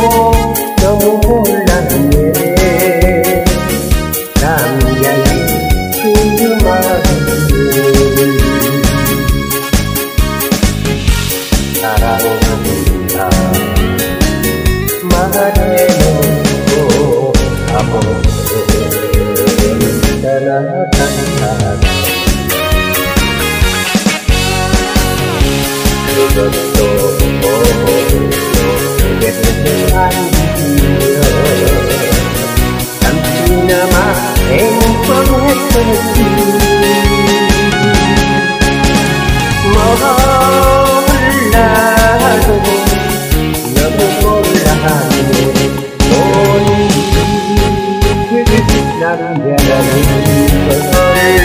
너무 몰랐네. 남자의 그 마음을 사랑한다 말해놓고 아무튼 떠나간다. 그것도 그게는 아니여. 잠시나마 행복했었지. 몰라도 너무 몰랐네. 온 남자라는 걸.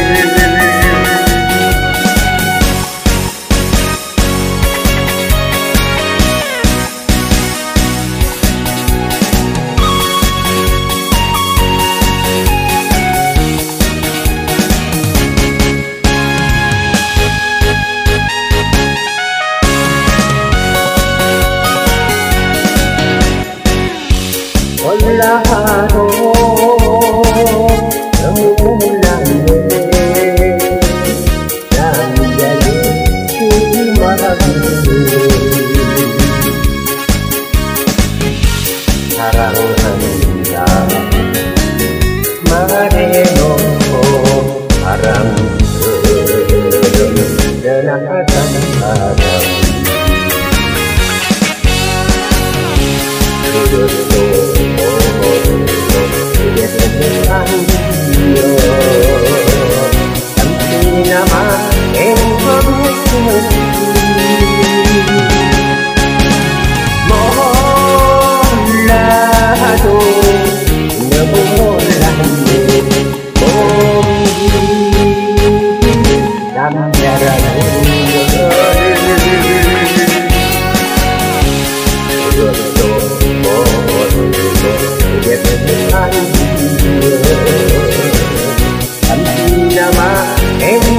몰라도 너무 몰랐네. 남자의 그 마음을 사랑한다 말해놓고 바람처럼 떠나간 사람. 그것도 아니여. 잠시나마 행복했었지. 몰라도 너무 몰랐네. 남자라는 걸. 그것도 아니여. 잠시나마